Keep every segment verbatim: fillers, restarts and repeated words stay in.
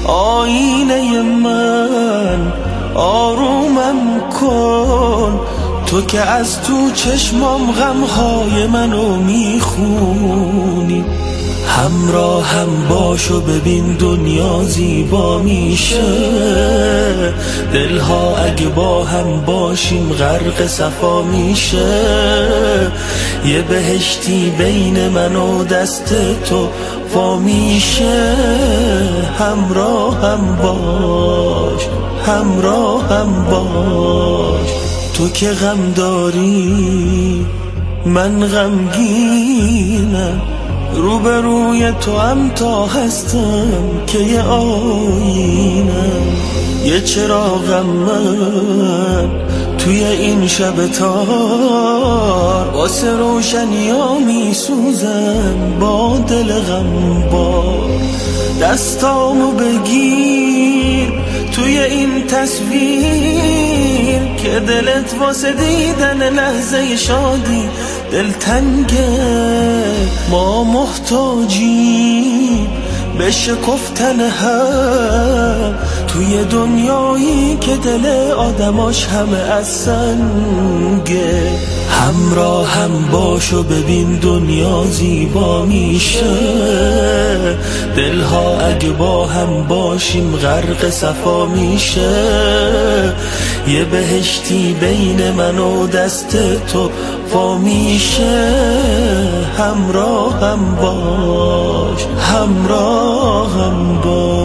آینه من آرومم کن، تو که از تو چشمام غمهای منو میخونی. همراهم باش و ببین دنیا زیبا میشه، دلها اگه با هم باشیم غرق صفا میشه. یه بهشتی بین من و دست تو وا میشه. همراهم باش، همراهم باش، تو که غم داری من غمگینم، روبروی تو هم تا هستم که یه آینم. یه چراغم من توی این شب تار، واسه روشنی ها می سوزم با دل غمبار. دستامو بگیر توی این تصویر که دلت واسه دیدن لحظه شادی دلتنگه. ما محتاجیم به شکفتن هم توی دنیایی که دل آدماش همه از سنگه. همراهم باش و ببین دنیا زیبا میشه، دلها اگه با هم باشیم غرق صفا میشه. یه بهشتی بین من و دست تو وا میشه. همراهم باش، همراهم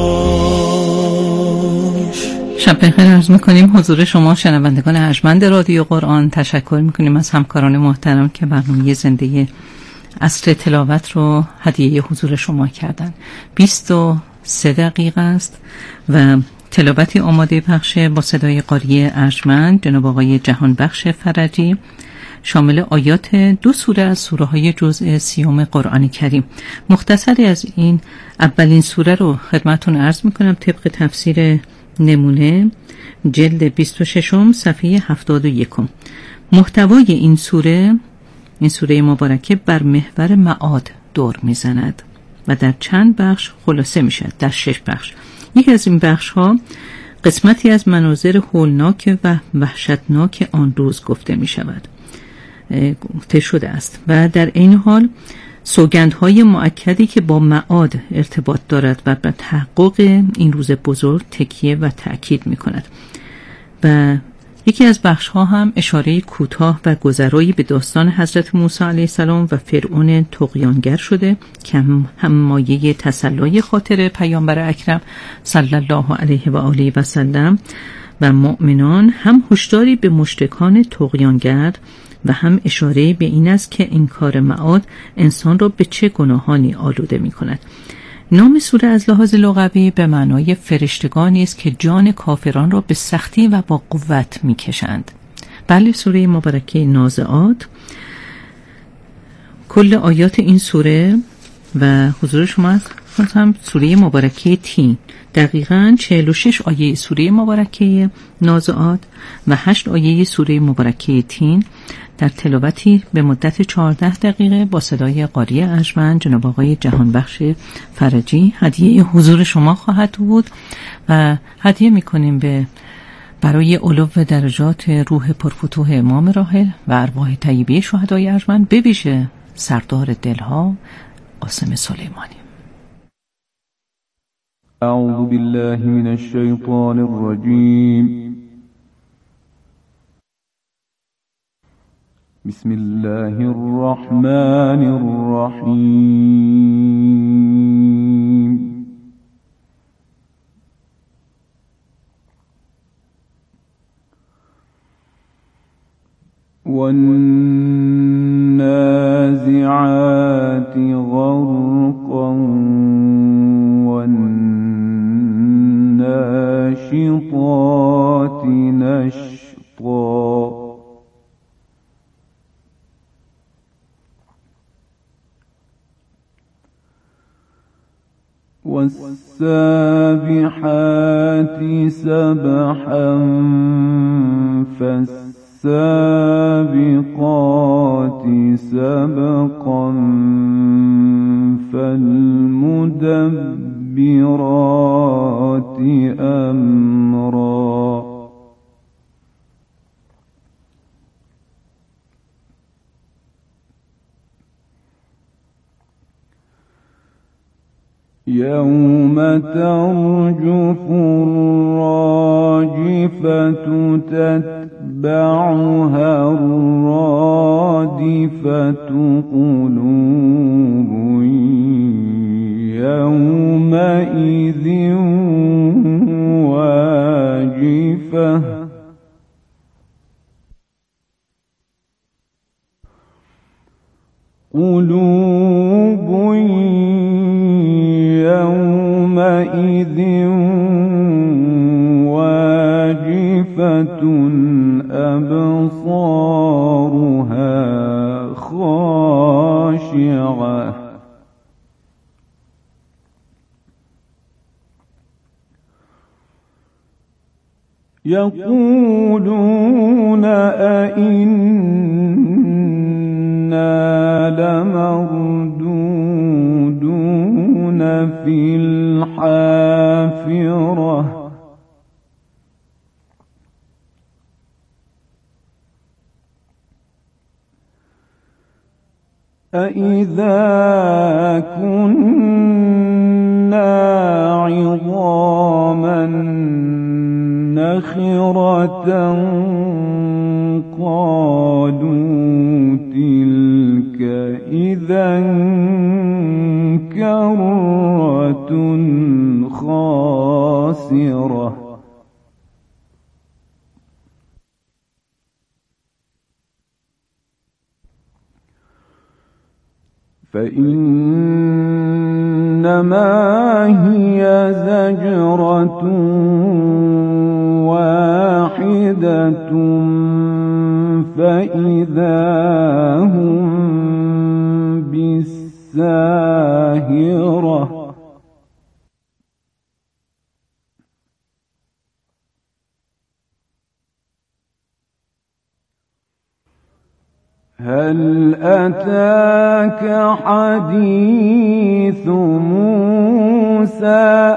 باش. شب بخیر عرض میکنیم حضور شما شنوندگان ارجمند رادیو قرآن. تشکر میکنیم از همکاران محترم که برنامه زنده عصر تلاوت رو هدیه حضور شما کردن. بیست و سه دقیقه است و تلاوتی آماده پخش با صدای قاری ارجمند جناب آقای جهانبخش فرجی، شامل آیات دو سوره از سوره های جزء سیوم قرآن کریم. مختصری از این اولین سوره رو خدمتون عرض میکنم طبق تفسیر نمونه جلد بیست و ششم صفحه هفتاد و یکم. محتوای این سوره این سوره مبارکه بر محور معاد دور میزند و در چند بخش خلاصه میشه، در شش بخش. یکی از این بخش ها قسمتی از مناظر هولناک و وحشتناک آن روز گفته می شود گفته شده است و در این حال سوگندهای مؤکدی که با معاد ارتباط دارد و به تحقق این روز بزرگ تکیه و تأکید می کند. و یکی از بخش ها هم اشاره کوتاه و گذرایی به داستان حضرت موسی علیه السلام و فرعون طغیانگر شده که هم مایه تسلای خاطر پیامبر اکرم صلی الله علیه و آله و سلم و مؤمنان، هم هشداری به مشرکان طغیانگر و هم اشاره به این است که انکار معاد انسان را به چه گناهانی آلوده می کند. نام سوره از لحاظ لغوی به معنای فرشتگانی است که جان کافران را به سختی و با قوت می کشند. بله، سوره مبارکه نازعات. کل آیات این سوره و حضور شما هم سوره مبارکه تین، دقیقاً چهل و شش آیه سوره مبارکه نازعات و هشت آیه سوره مبارکه تین در تلاوتی به مدت چهارده دقیقه با صدای قاری ارجمند جناب آقای جهانبخش فرجی هدیه حضور شما خواهد بود و هدیه میکنیم به برای علو درجات روح پرفتوح امام راحل و ارواح طیبه شهدای ارجمند، به ویژه سردار دلها قاسم سلیمانی. اعوذ بالله من الشیطان الرجیم. بسم الله الرحمن الرحیم. والنازعات غرقا والناشطات نشطا والسابحات سبحا فالسابقات سبقا فالمدبرات أمرا يوم ترجف الراجفة تتبعها الرادفة قلوب يومئذ واجفة قلوب يومئذ واجفة أبصارها خاشعة يقولون أئنا لمردودون في الحافرة أإذا كنا عظاما نخرة قالوا تلك إذا كرة خاسرة فإنما هي زجرة واحدة فإذا هم بالساهرة هل أتاك حديث موسى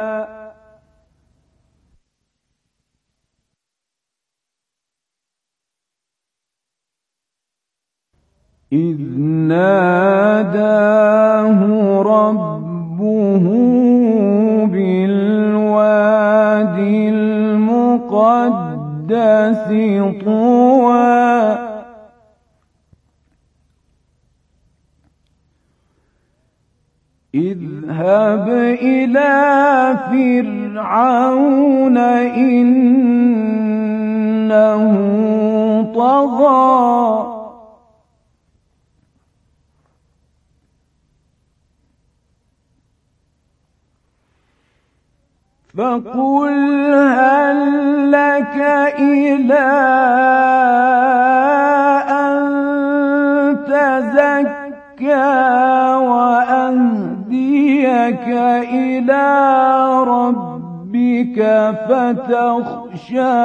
إذ ناداه ربه بالوادي المقدس طوى اذهب إلى فرعون إنه طغى فقل هل لك إلى أن تزكى وأهديك إلى ربك فتخشى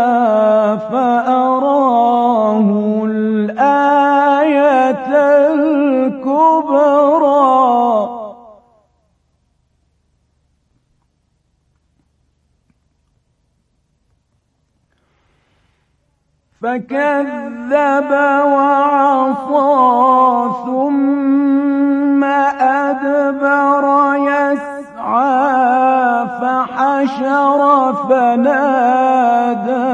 فأراه الآية الكبرى فكذب وعصى ثم أدبر يسعى فحشر فنادى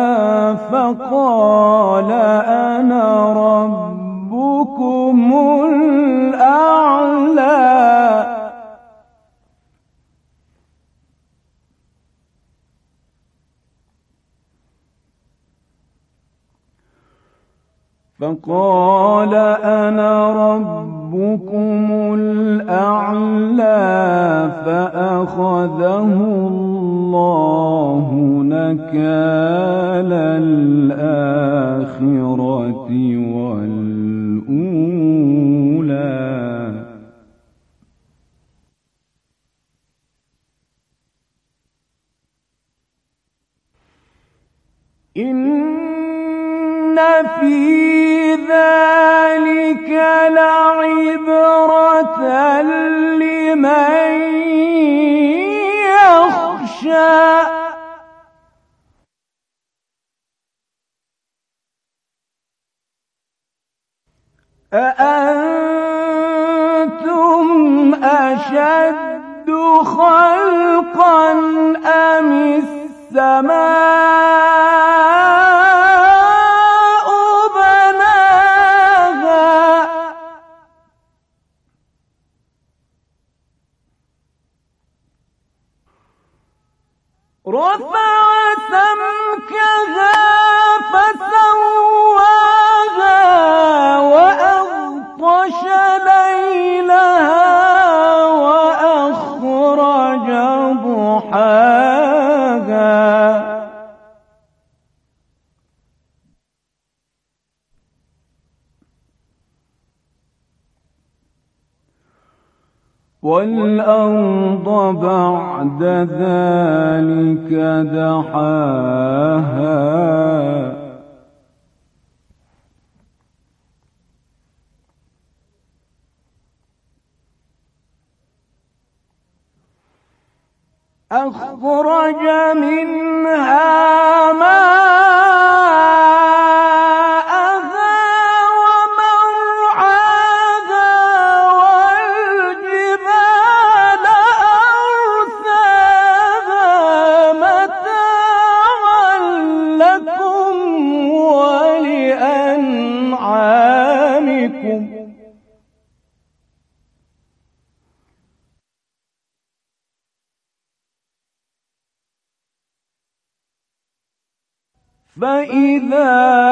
فقال أنا ربكم الأعلى فقال أنا ربكم الأعلى فأخذه الله نكال الآخرة والأولى إن في ذلك لعبرة لمن يخشى يخشى أأنتم أشد خلقا أم السماء بناها رفع سمكها فسواها وأغطش ليلها وأخرج ضحاها والأرض بعد ذلك دحاها أخرج منها ماءها ومرعاها والجبال أرساها متاعا لكم ولأنعامكم فإذا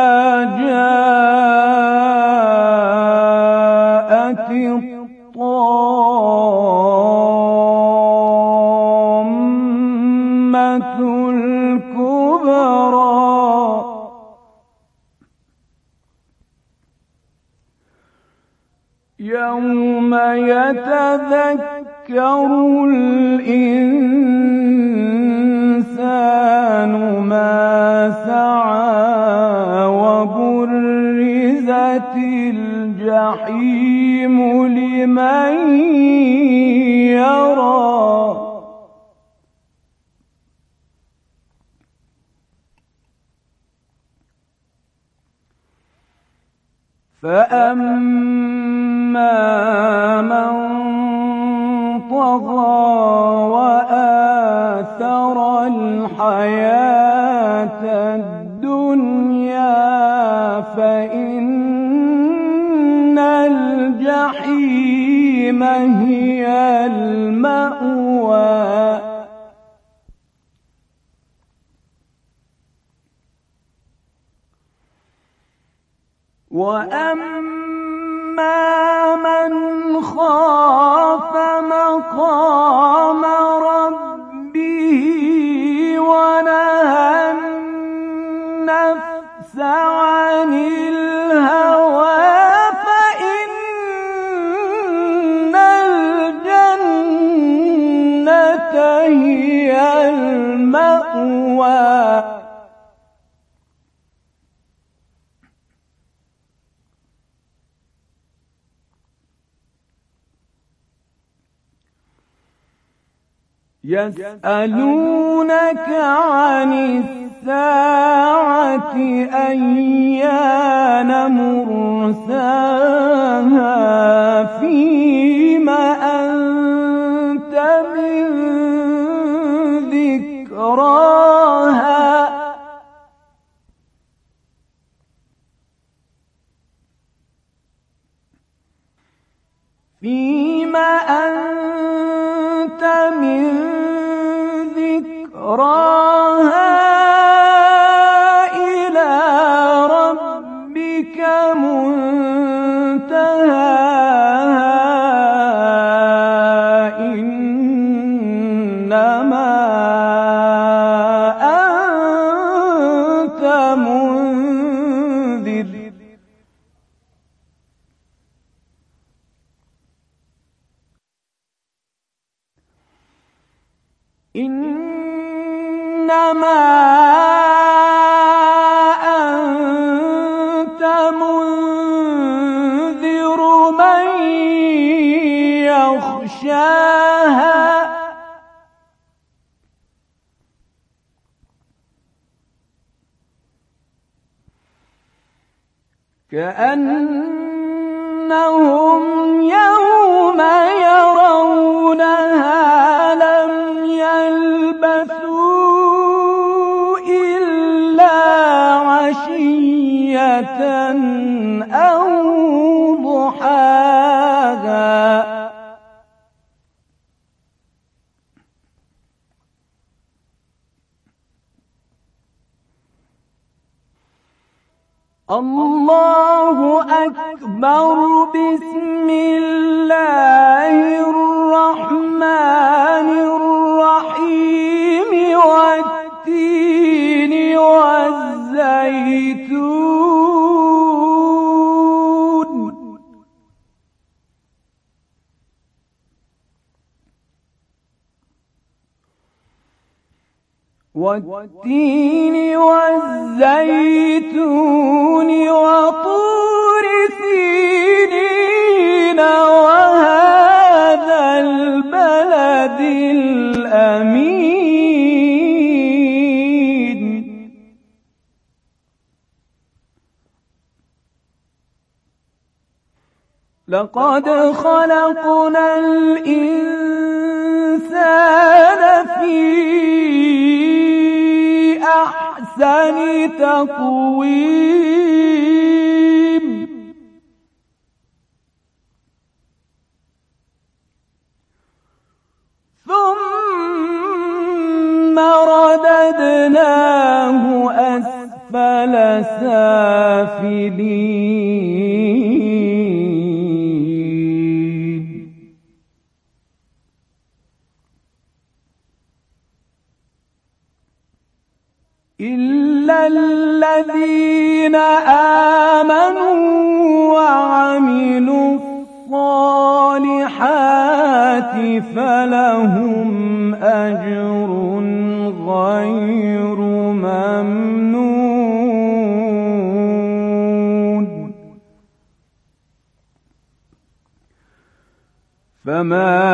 جاءت الطامة الكبرى يوم يتذكر الإنسان ما سعى وبرزت الجحيم لمن يرى فأما من طغى وآثر الحياة الدنيا فإن الجحيم هي المأوى وأما من خاف مقام ربه ونهى النفس عن الهوى فإن الجنة هي المأوى يسألونك عن الساعة أيان مرساها فيما أنت من ذكراها فيما أنت من ذكراها إلى ربك منتهاها إنما أنت منذر إنما أنت منذر من يخشاها كأنهم يوم يرونها لم يلبثوا إلا عشية أو ضحاها. الله أكبر. بسم الله الرحمن الرحيم. والتين والزيتون والتين والزيتون وطور سينين وهذا البلد الأمين. لقد خلقنا الإنسان في أحسن تقويم ثم رددناه أسفل سافلين. إلا الذين آمنوا وعملوا الصالحات فلهم أجر غير ممنون. فما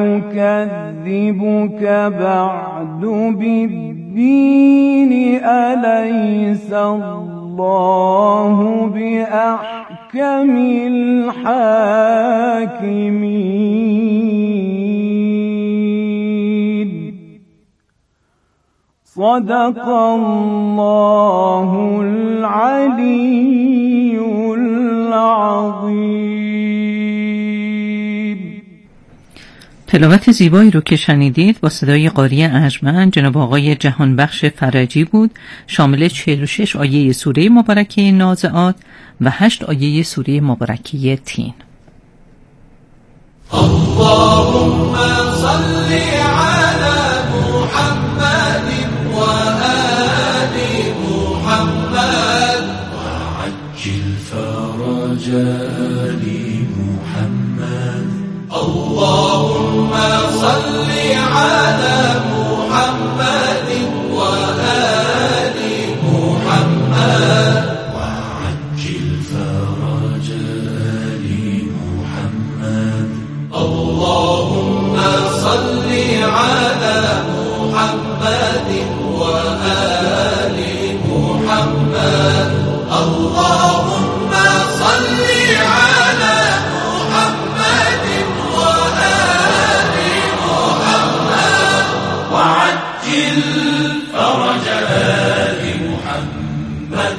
يكذبك بعد بالدين أليس الله بأحكم الحاكمين. صدق الله العلي العظيم. تلاوت زیبایی رو که شنیدید با صدای قاری ارجمند جناب آقای جهانبخش فرجی بود، شامل چهل و شش آیه سوره مبارکه نازعات و هشت آیه سوره مبارکه تین. اللهم صل على محمد و آل محمد وعجل فرج آل محمد. اللهم صل على محمد وآل محمد وعجل فرج آل محمد. اللهم صل على محمد وآل محمد. اللهم صل على محمد وآل محمد وعجل فرج آل محمد.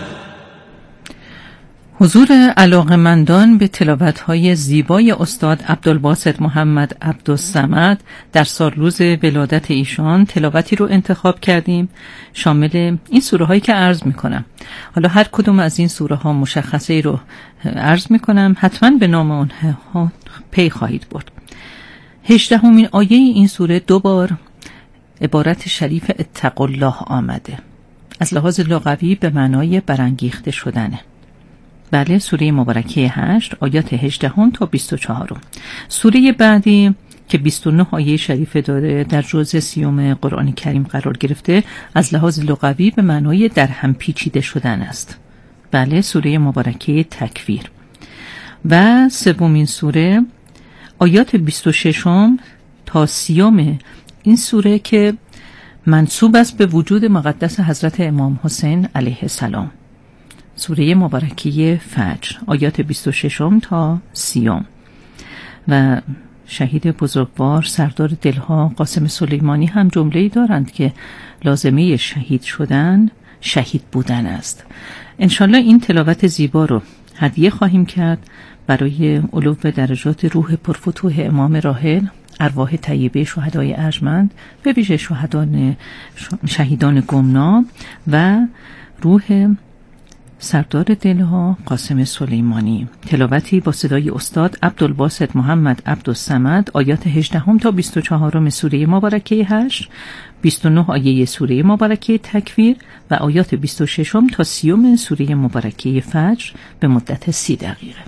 حضور علاقه‌مندان به تلاوت‌های زیبای استاد عبدالباسط محمد عبدالصمد در سال روز ولادت ایشان تلاوتی رو انتخاب کردیم شامل این سوره هایی که عرض میکنم. حالا هر کدوم از این سوره ها مشخصه رو عرض میکنم، حتما به نام آنها پی خواهید برد. هجدهمین آیه این سوره دو بار عبارت شریف اتقوا الله آمده، از لحاظ لغوی به معنای برانگیخته شدنه. بله، سوره مبارکه هشت آیات هجده تا بیست و چهار. سوره بعدی که بیست و نه آیه شریفه داره در جزء سیوم قرآن کریم قرار گرفته، از لحاظ لغوی به معنای در هم پیچیده شدن است. بله، سوره مبارکه تکویر. و سومین سوره آیات بیست و شش تا سیوم این سوره که منسوب است به وجود مقدس حضرت امام حسین علیه السلام سوره مبارکه فجر، آیات بیست و شش تا سی. و شهید بزرگوار سردار دلها قاسم سلیمانی هم جمله‌ای دارند که لازمه شهید شدن شهید بودن است. انشالله این تلاوت زیبا رو هدیه خواهیم کرد برای علو درجات روح پرفتوح امام راحل، ارواح طیبه شهدای ارجمند، به ویژه شهدان شهیدان گمنام و روح سردار دلها قاسم سلیمانی. تلاوتی با صدای استاد عبدالباسط محمد عبدالصمد، آیات هجده تا بیست و چهار سوره مبارکه هشت، بیست و نه آیه سوره مبارکه تکویر و آیات بیست و شش تا سی سوره مبارکه فجر به مدت سی دقیقه.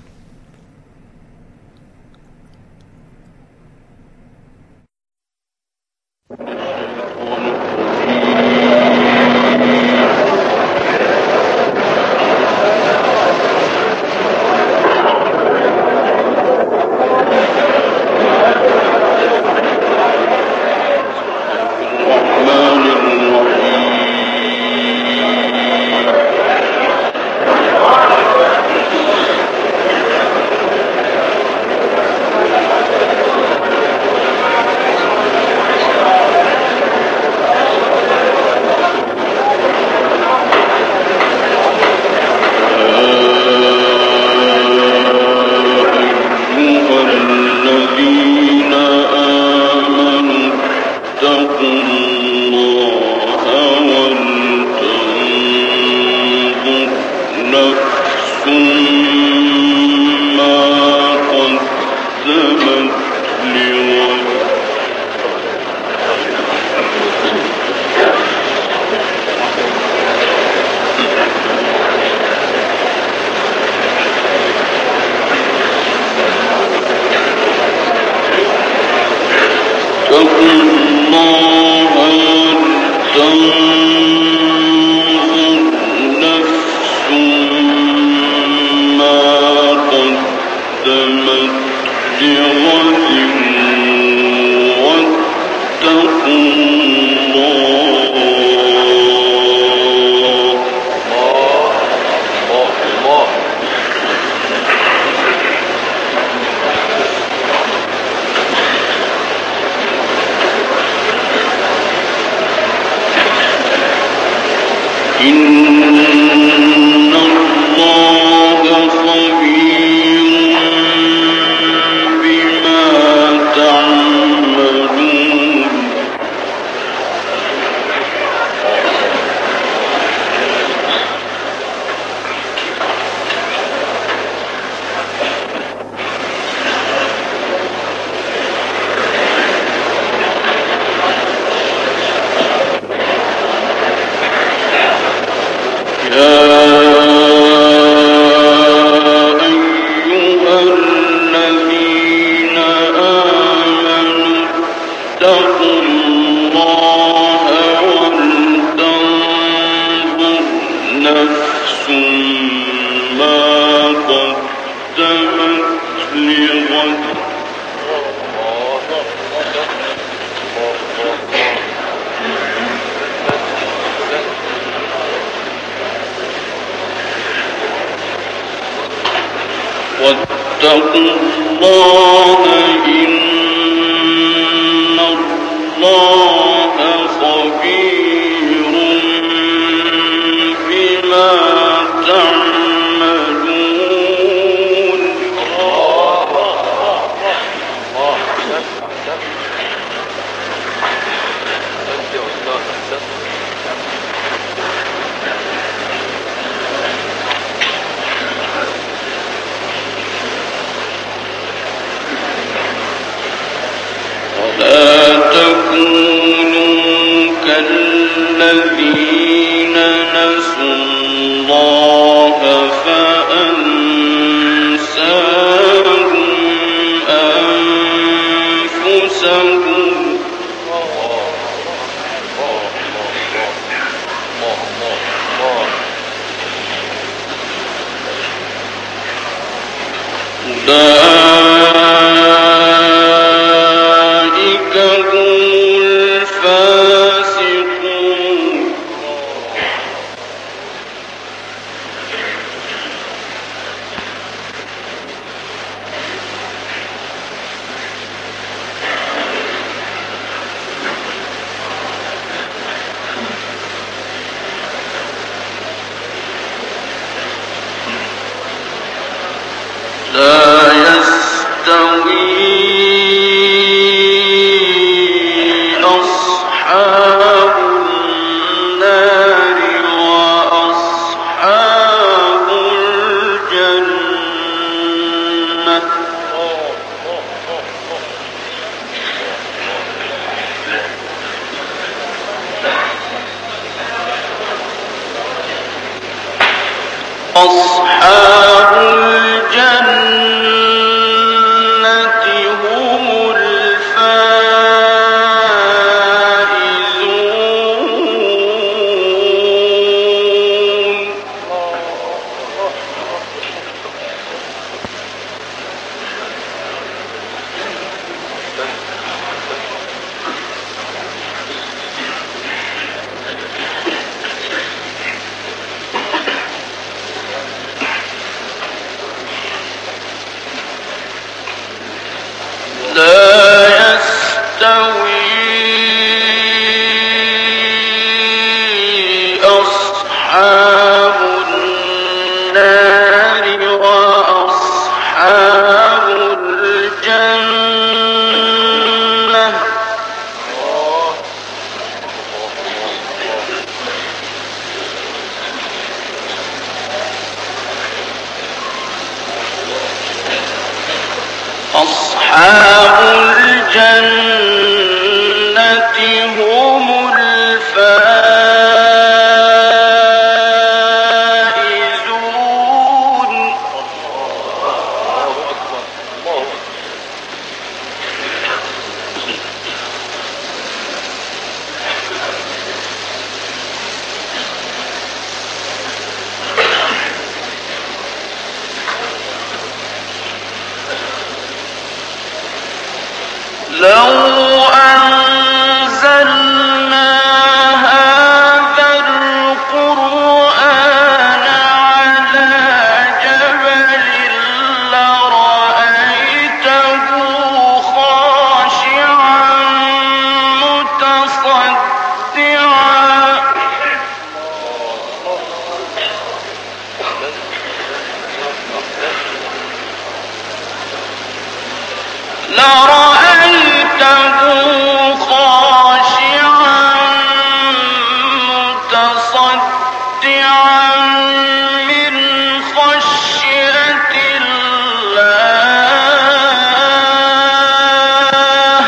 أصحاب الجنة هم الفائزون. لا يستوي أصحاب النار وأصحاب الجنة أصحاب الجنة هم الفائزون. لو أنزلنا هذا القرآن على جبل لرأيته خاشعا متصدعا لرأيته خاشعا متصدعا من خشية الله.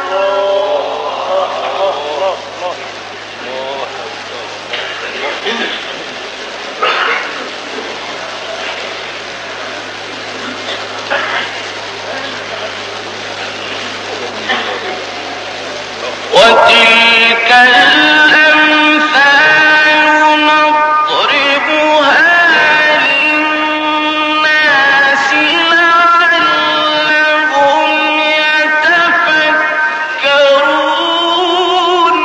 وتلك الأمثال نضربها للناس لعلهم يتفكرون.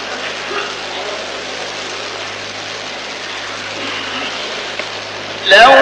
لو